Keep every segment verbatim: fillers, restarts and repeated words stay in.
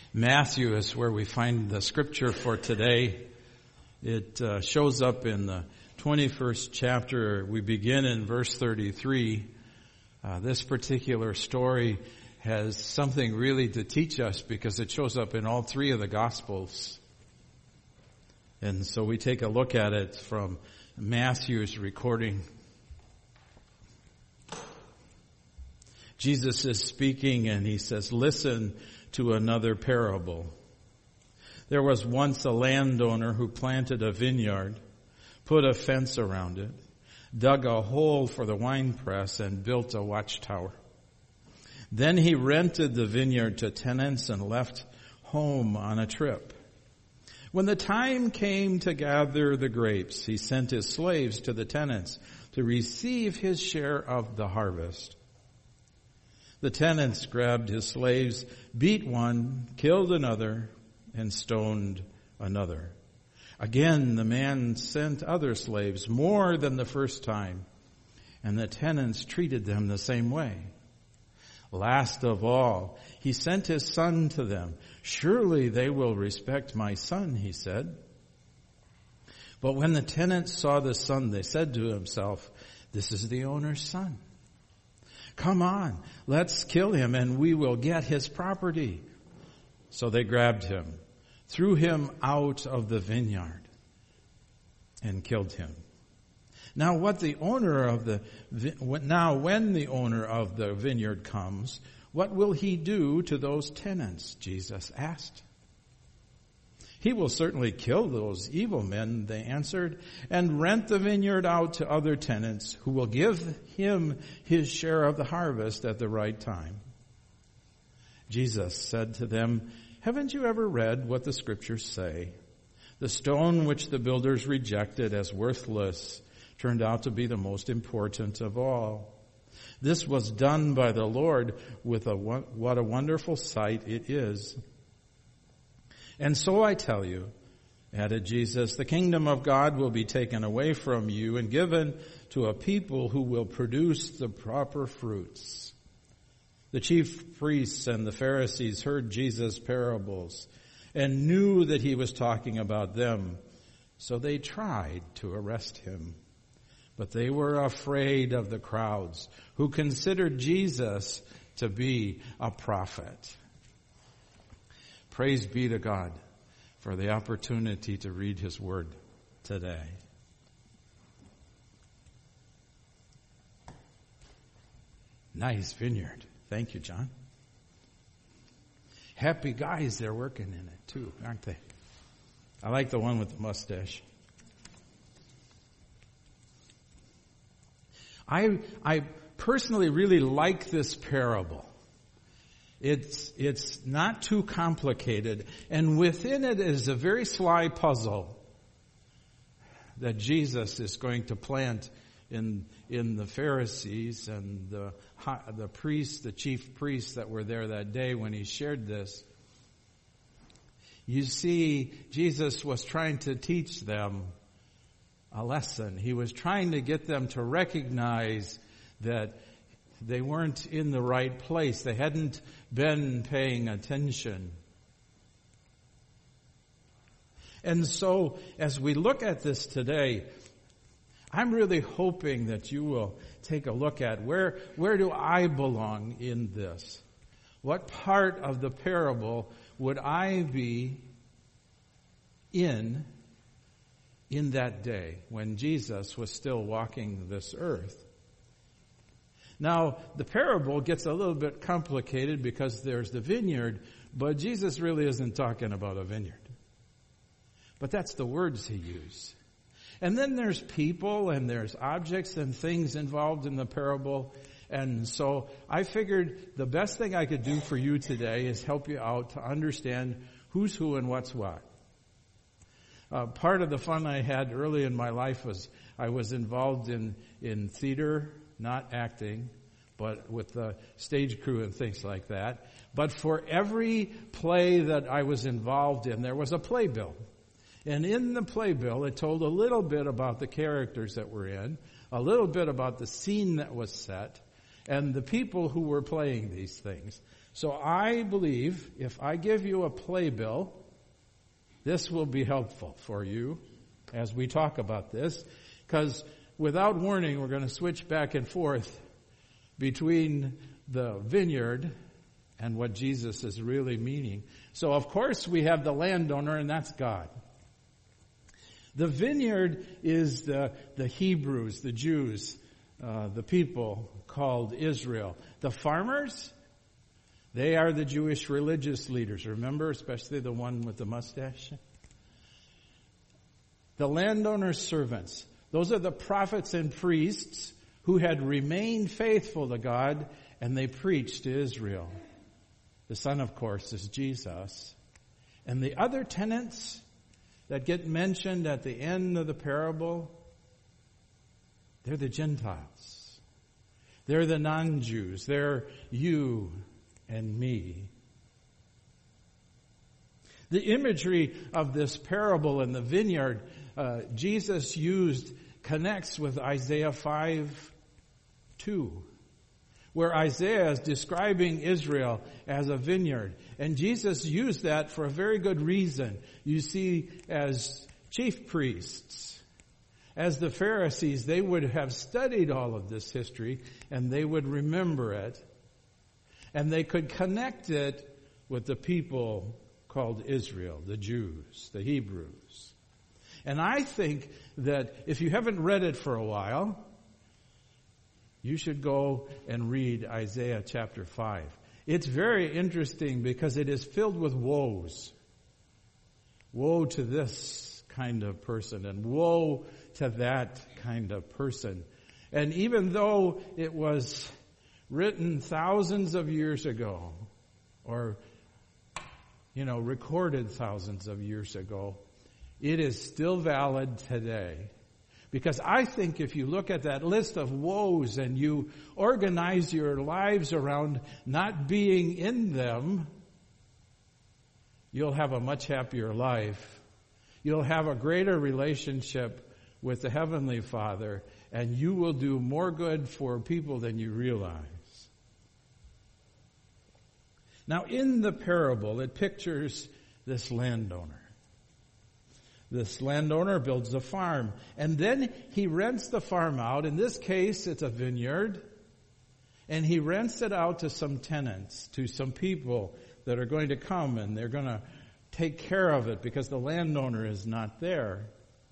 Matthew is where we find the scripture for today. It uh, shows up in the twenty-first chapter. We begin in verse thirty-three. Uh, this particular story has something really to teach us because it shows up in all three of the Gospels. And so we take a look at it from Matthew's recording. Jesus is speaking and he says, "Listen to another parable. There was once a landowner who planted a vineyard, put a fence around it, dug a hole for the winepress, and built a watchtower. Then he rented the vineyard to tenants and left home on a trip. When the time came to gather the grapes, he sent his slaves to the tenants to receive his share of the harvest. The tenants grabbed his slaves, beat one, killed another, and stoned another. Again, the man sent other slaves, more than the first time, and the tenants treated them the same way. Last of all, he sent his son to them. Surely they will respect my son, he said. But when the tenants saw the son, they said to themselves, this is the owner's son. Come on, let's kill him and we will get his property. So they grabbed him, threw him out of the vineyard, and killed him. Now what the owner of the now when the owner of the vineyard comes, what will he do to those tenants? Jesus asked. He will certainly kill those evil men, they answered, and rent the vineyard out to other tenants who will give him his share of the harvest at the right time. Jesus said to them, haven't you ever read what the scriptures say? The stone which the builders rejected as worthless turned out to be the most important of all. This was done by the Lord with a what a wonderful sight it is. And so I tell you, added Jesus, the kingdom of God will be taken away from you and given to a people who will produce the proper fruits. The chief priests and the Pharisees heard Jesus' parables and knew that he was talking about them, so they tried to arrest him. But they were afraid of the crowds who considered Jesus to be a prophet. Praise be to God for the opportunity to read his word today. Nice vineyard. Thank you, John. Happy guys they're working in it too, aren't they? I like the one with the mustache. I I personally really like this parable. It's it's not too complicated, and within it is a very sly puzzle that Jesus is going to plant in in the Pharisees and the the priests, the chief priests that were there that day when he shared this. You see, Jesus was trying to teach them a lesson. He was trying to get them to recognize that they weren't in the right place. They hadn't been paying attention. And so, as we look at this today, I'm really hoping that you will take a look at where, where do I belong in this? What part of the parable would I be in in that day when Jesus was still walking this earth? Now, the parable gets a little bit complicated because there's the vineyard, but Jesus really isn't talking about a vineyard. But that's the words he used. And then there's people and there's objects and things involved in the parable. And so I figured the best thing I could do for you today is help you out to understand who's who and what's what. Uh, part of the fun I had early in my life was I was involved in, in theater, not acting, but with the stage crew and things like that. But for every play that I was involved in, there was a playbill. And in the playbill, it told a little bit about the characters that were in, a little bit about the scene that was set, and the people who were playing these things. So I believe if I give you a playbill, this will be helpful for you as we talk about this, because without warning, we're going to switch back and forth between the vineyard and what Jesus is really meaning. So of course we have the landowner, and that's God. The vineyard is the, the Hebrews, the Jews, uh, the people called Israel. The farmers, they are the Jewish religious leaders. Remember, especially the one with the mustache? The landowner's servants. Those are the prophets and priests who had remained faithful to God, and they preached to Israel. The Son, of course, is Jesus. And the other tenants that get mentioned at the end of the parable, they're the Gentiles. They're the non-Jews. They're you and me. The imagery of this parable in the vineyard uh, Jesus used connects with Isaiah five two, where Isaiah is describing Israel as a vineyard. And Jesus used that for a very good reason. You see, as chief priests, as the Pharisees, they would have studied all of this history, and they would remember it, and they could connect it with the people called Israel, the Jews, the Hebrews. And I think that if you haven't read it for a while, you should go and read Isaiah chapter five. It's very interesting because it is filled with woes. Woe to this kind of person, and woe to that kind of person. And even though it was written thousands of years ago, or, you know, recorded thousands of years ago, it is still valid today. Because I think if you look at that list of woes and you organize your lives around not being in them, you'll have a much happier life. You'll have a greater relationship with the Heavenly Father, and you will do more good for people than you realize. Now, in the parable, it pictures this landowner. This landowner builds a farm, and then he rents the farm out. In this case, it's a vineyard, and he rents it out to some tenants, to some people that are going to come, and they're going to take care of it because the landowner is not there.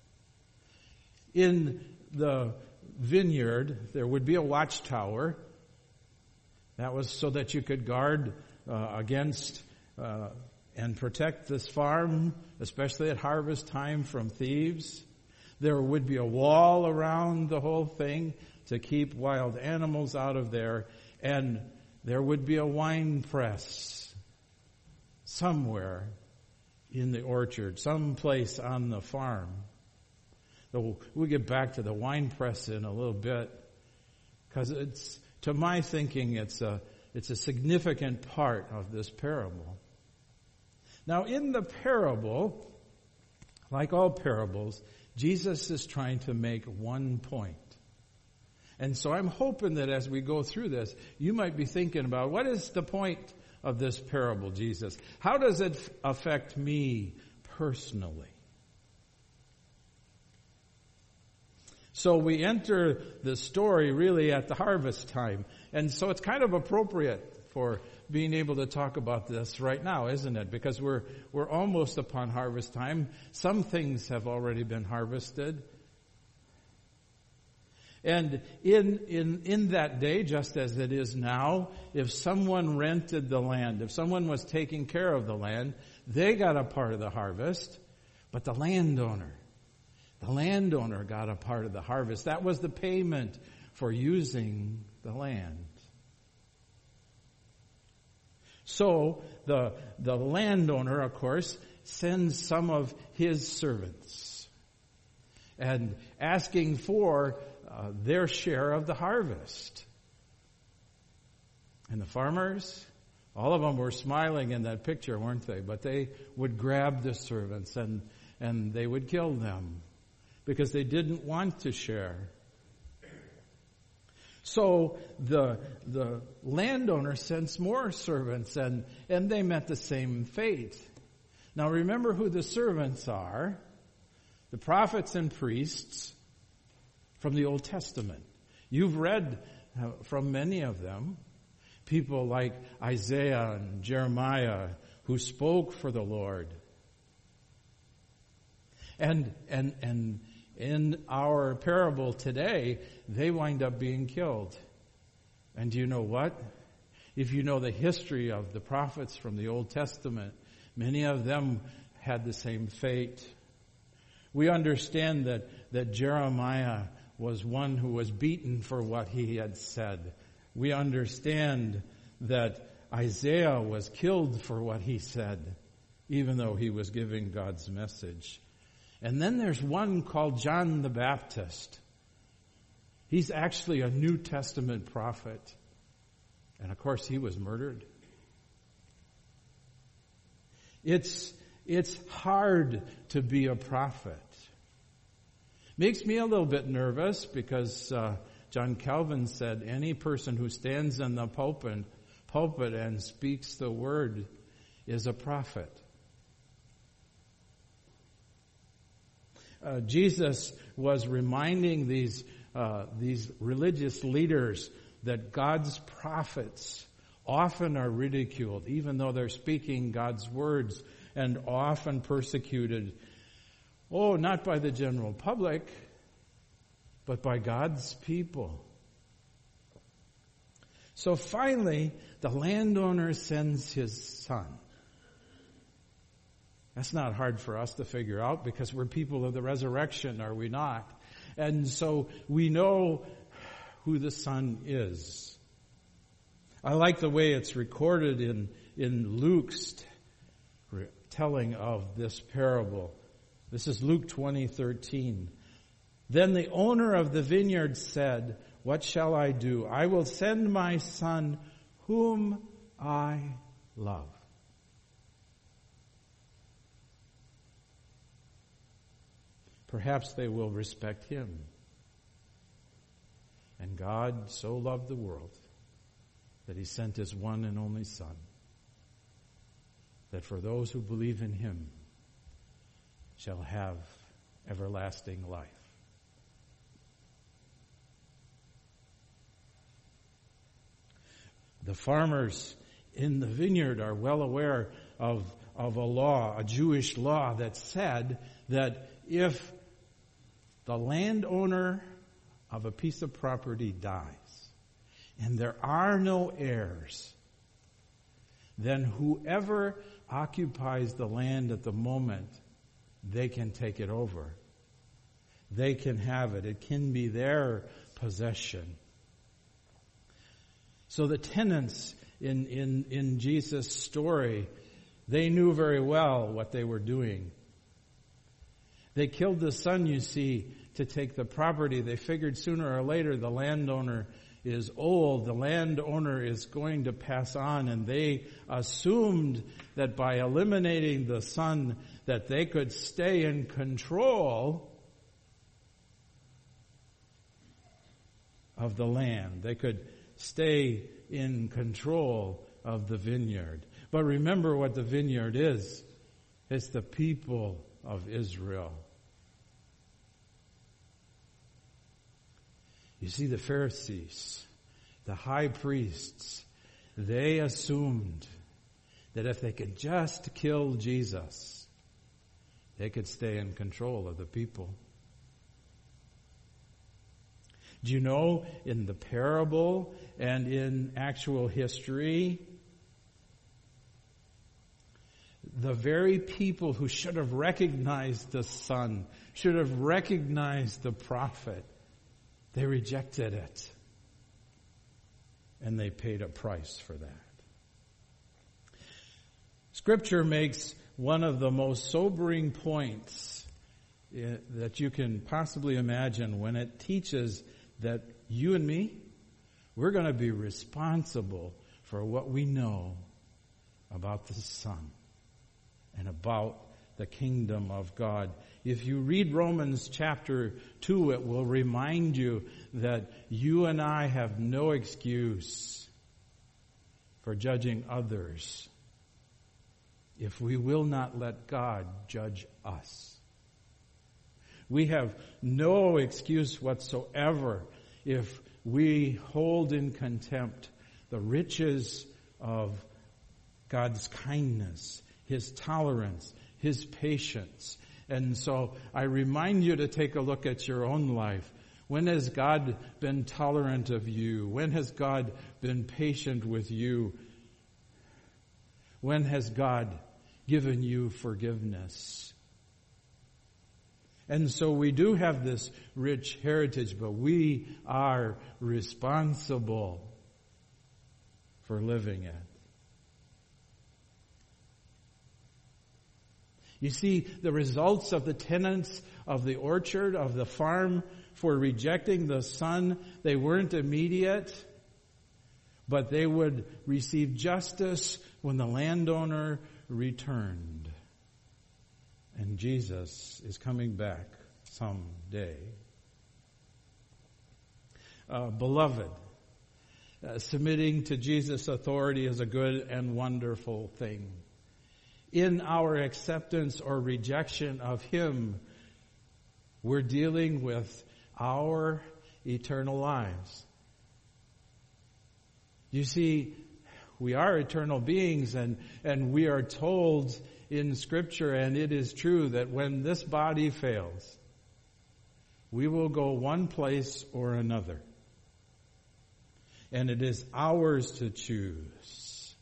In the vineyard, there would be a watchtower. That was so that you could guard uh, against uh, and protect this farm, especially at harvest time, from thieves. There would be a wall around the whole thing to keep wild animals out of there. And there would be a wine press somewhere in the orchard, someplace on the farm. So we'll get back to the wine press in a little bit, because it's, to my thinking, it's a, it's a significant part of this parable. Now, in the parable, like all parables, Jesus is trying to make one point. And so I'm hoping that as we go through this, you might be thinking about, what is the point of this parable, Jesus? How does it affect me personally? So we enter the story really at the harvest time. And so it's kind of appropriate for being able to talk about this right now, isn't it? Because we're we're almost upon harvest time. Some things have already been harvested. And in in in that day, just as it is now, if someone rented the land, if someone was taking care of the land, they got a part of the harvest. But the landowner, the landowner got a part of the harvest. That was the payment for using the land. So the the landowner, of course, sends some of his servants and asking for uh, their share of the harvest. And the farmers, all of them were smiling in that picture, weren't they? But they would grab the servants and and they would kill them because they didn't want to share. So the the landowner sends more servants, and, and they met the same fate. Now remember who the servants are. The prophets and priests from the Old Testament. You've read from many of them. People like Isaiah and Jeremiah who spoke for the Lord. And, and, and in our parable today, they wind up being killed. And do you know what? If you know the history of the prophets from the Old Testament, many of them had the same fate. We understand that, that Jeremiah was one who was beaten for what he had said. We understand that Isaiah was killed for what he said, even though he was giving God's message. And then there's one called John the Baptist. He's actually a New Testament prophet. And of course, he was murdered. It's, it's hard to be a prophet. Makes me a little bit nervous because uh, John Calvin said any person who stands in the pulpit, pulpit and speaks the word is a prophet. Uh, Jesus was reminding these uh, these religious leaders that God's prophets often are ridiculed, even though they're speaking God's words, and often persecuted. Oh, not by the general public, but by God's people. So finally, the landowner sends his son. That's not hard for us to figure out because we're people of the resurrection, are we not? And so we know who the son is. I like the way it's recorded in, in Luke's telling of this parable. This is Luke twenty thirteen. Then the owner of the vineyard said, "What shall I do? I will send my son whom I love." Perhaps they will respect him. And God so loved the world that he sent his one and only Son, that for those who believe in him shall have everlasting life. The farmers in the vineyard are well aware of, of a law, a Jewish law that said that if the landowner of a piece of property dies and there are no heirs, then whoever occupies the land at the moment, they can take it over. They can have it. It can be their possession. So the tenants in, in, in Jesus' story, they knew very well what they were doing. They killed the son, you see, to take the property. They figured sooner or later the landowner is old, the landowner is going to pass on, and they assumed that by eliminating the son that they could stay in control of the land. They could stay in control of the vineyard. But remember what the vineyard is. It's the people of Israel. You see, the Pharisees, the high priests, they assumed that if they could just kill Jesus, they could stay in control of the people. Do you know, in the parable and in actual history, the very people who should have recognized the Son, should have recognized the prophet, they rejected it. And they paid a price for that. Scripture makes one of the most sobering points that you can possibly imagine when it teaches that you and me, we're going to be responsible for what we know about the Son and about the kingdom of God. If you read Romans chapter two, it will remind you that you and I have no excuse for judging others if we will not let God judge us. We have no excuse whatsoever if we hold in contempt the riches of God's kindness, His tolerance, His patience. And so I remind you to take a look at your own life. When has God been tolerant of you? When has God been patient with you? When has God given you forgiveness? And so we do have this rich heritage, but we are responsible for living it. You see, the results of the tenants of the orchard, of the farm, for rejecting the Son, they weren't immediate, but they would receive justice when the landowner returned. And Jesus is coming back someday. Uh, beloved, uh, submitting to Jesus' authority is a good and wonderful thing. In our acceptance or rejection of Him, we're dealing with our eternal lives. You see, we are eternal beings, and, and we are told in Scripture, and it is true, that when this body fails, we will go one place or another. And it is ours to choose.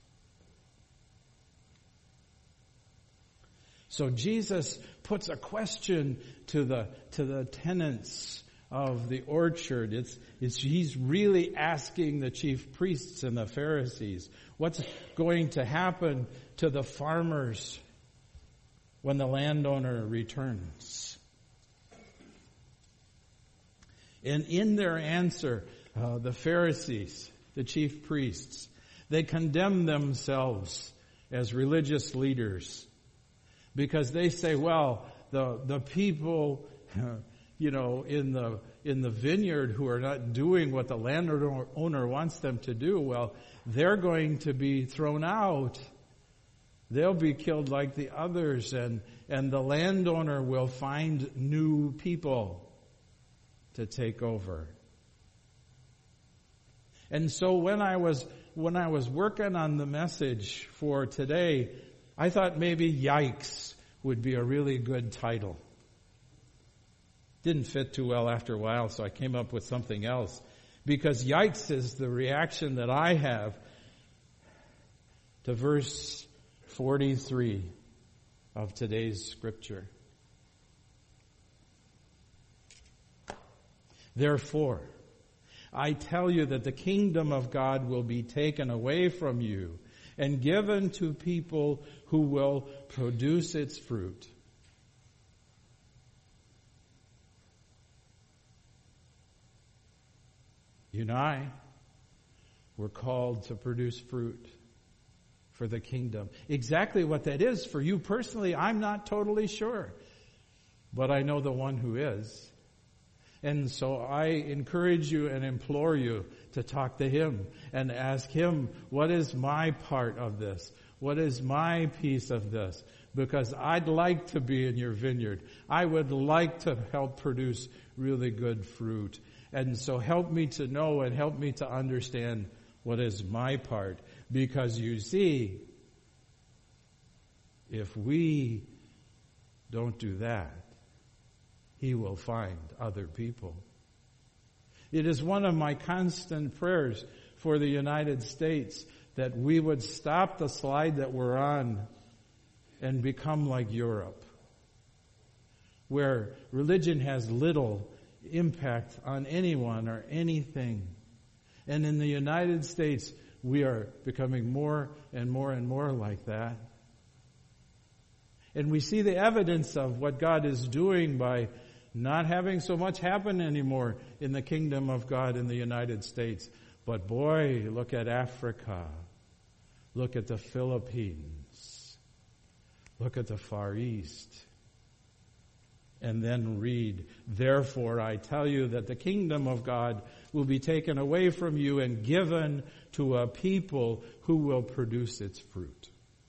So Jesus puts a question to the to the tenants of the orchard. It's, it's he's really asking the chief priests and the Pharisees, what's going to happen to the farmers when the landowner returns? And in their answer, uh, the Pharisees, the chief priests, they condemn themselves as religious leaders. Because they say, well, the the people, uh, you know, in the in the vineyard who are not doing what the landowner wants them to do, well, they're going to be thrown out. They'll be killed like the others, and and the landowner will find new people to take over. And so when I was when I was working on the message for today, I thought maybe "Yikes" would be a really good title. Didn't fit too well after a while, so I came up with something else. Because yikes is the reaction that I have to verse forty-three of today's scripture. Therefore, I tell you that the kingdom of God will be taken away from you and given to people who will produce its fruit. You and I were called to produce fruit for the kingdom. Exactly what that is for you personally, I'm not totally sure. But I know the one who is. And so I encourage you and implore you to talk to Him and ask Him, what is my part of this? What is my piece of this? Because I'd like to be in your vineyard. I would like to help produce really good fruit. And so help me to know and help me to understand what is my part. Because you see, if we don't do that, He will find other people. It is one of my constant prayers for the United States that we would stop the slide that we're on and become like Europe, where religion has little impact on anyone or anything. And in the United States, we are becoming more and more and more like that. And we see the evidence of what God is doing by not having so much happen anymore in the kingdom of God in the United States. But boy, look at Africa. Look at the Philippines. Look at the Far East. And then read, therefore I tell you that the kingdom of God will be taken away from you and given to a people who will produce its fruit.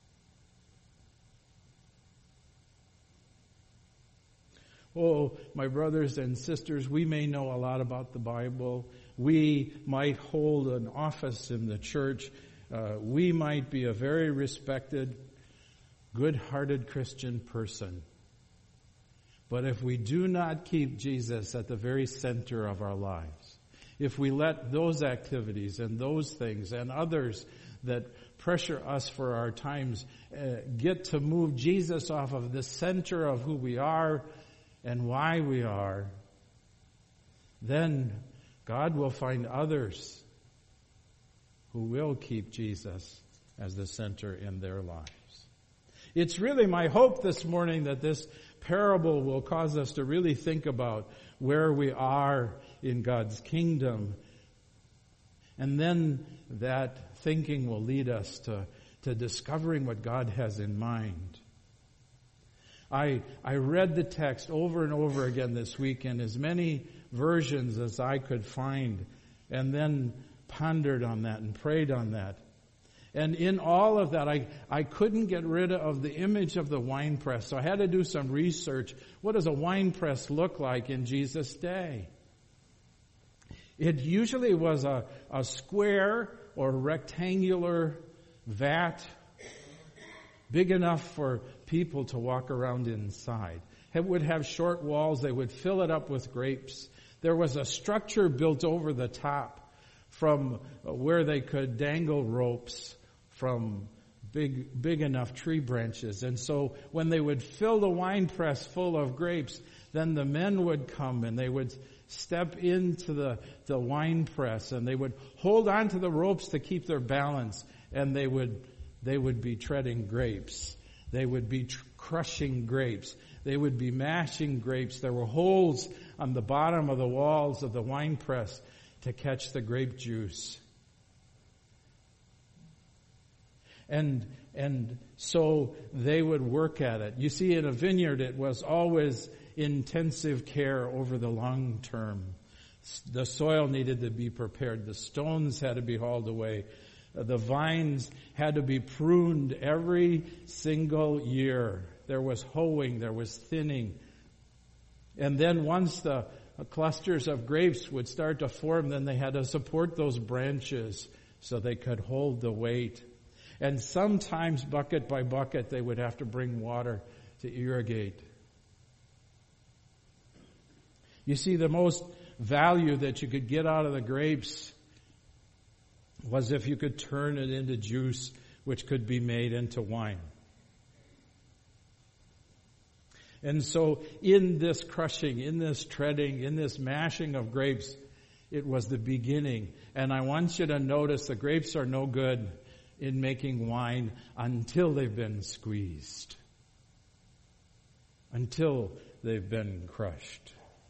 Oh, my brothers and sisters, we may know a lot about the Bible. We might hold an office in the church. Uh, we might be a very respected, good-hearted Christian person. But if we do not keep Jesus at the very center of our lives, if we let those activities and those things and others that pressure us for our times uh, get to move Jesus off of the center of who we are and why we are, then God will find others who will keep Jesus as the center in their lives. It's really my hope this morning that this parable will cause us to really think about where we are in God's kingdom. And then that thinking will lead us to, to discovering what God has in mind. I, I read the text over and over again this week in as many versions as I could find, and then pondered on that and prayed on that. And in all of that, I, I couldn't get rid of the image of the wine press. So I had to do some research. What does a wine press look like in Jesus' day? It usually was a, a square or rectangular vat big enough for people to walk around inside. It would have short walls. They would fill it up with grapes. There was a structure built over the top from where they could dangle ropes from big, big enough tree branches. And so when they would fill the wine press full of grapes, then the men would come and they would step into the, the wine press and they would hold on to the ropes to keep their balance, and they would, they would be treading grapes. They would be tr- crushing grapes. They would be mashing grapes. There were holes on the bottom of the walls of the wine press to catch the grape juice. And and so they would work at it. You see, in a vineyard, it was always intensive care over the long term. The soil needed to be prepared. The stones had to be hauled away. The vines had to be pruned every single year. There was hoeing, there was thinning. And then once the clusters of grapes would start to form, then they had to support those branches so they could hold the weight. And sometimes, bucket by bucket, they would have to bring water to irrigate. You see, the most value that you could get out of the grapes was if you could turn it into juice, which could be made into wine. And so in this crushing, in this treading, in this mashing of grapes, it was the beginning. And I want you to notice the grapes are no good in making wine until they've been squeezed, until they've been crushed.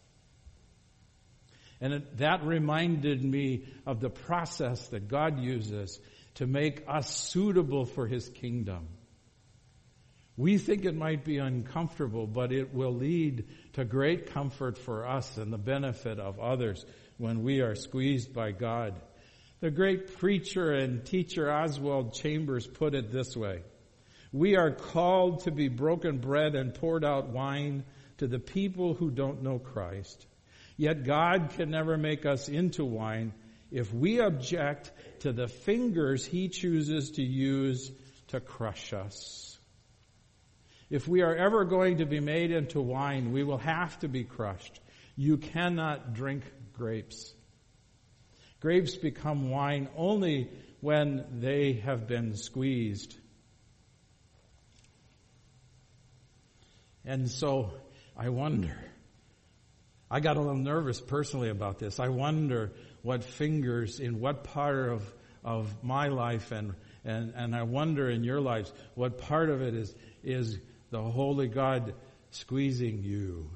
And it, that reminded me of the process that God uses to make us suitable for His kingdom. We think it might be uncomfortable, but it will lead to great comfort for us and the benefit of others when we are squeezed by God. The great preacher and teacher Oswald Chambers put it this way: we are called to be broken bread and poured out wine to the people who don't know Christ. Yet God can never make us into wine if we object to the fingers He chooses to use to crush us. If we are ever going to be made into wine, we will have to be crushed. You cannot drink grapes. Grapes become wine only when they have been squeezed. And so I wonder, I got a little nervous personally about this. I wonder what fingers in what part of, of my life and, and, and I wonder in your lives, what part of it is, is the Holy God squeezing you.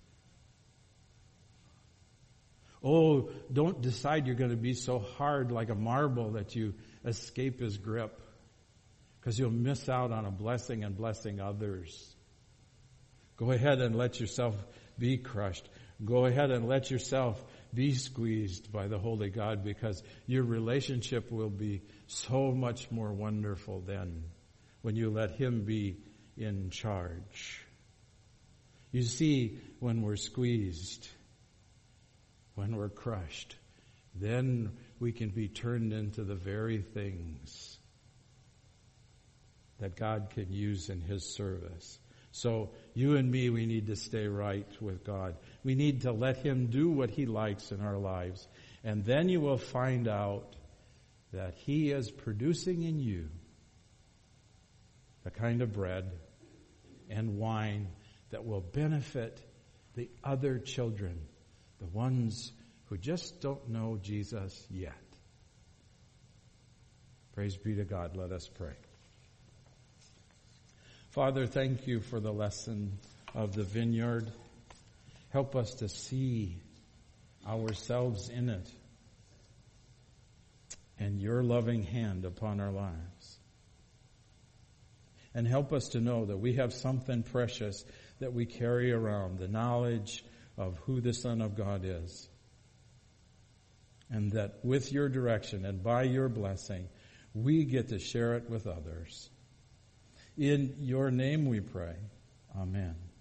Oh, don't decide you're going to be so hard like a marble that you escape His grip. because you'll miss out on a blessing and blessing others. Go ahead and let yourself be crushed. Go ahead and let yourself be squeezed by the Holy God, because your relationship will be so much more wonderful then when you let Him be in charge. You see, when we're squeezed, when we're crushed, then we can be turned into the very things that God can use in His service. So you and me, we need to stay right with God. We need to let Him do what He likes in our lives. And then you will find out that He is producing in you the kind of bread and wine that will benefit the other children, the ones who just don't know Jesus yet. Praise be to God. Let us pray. Father, thank you for the lesson of the vineyard. Help us to see ourselves in it and your loving hand upon our lives. And help us to know that we have something precious that we carry around, the knowledge of who the Son of God is. And that with your direction and by your blessing, we get to share it with others. In your name we pray. Amen.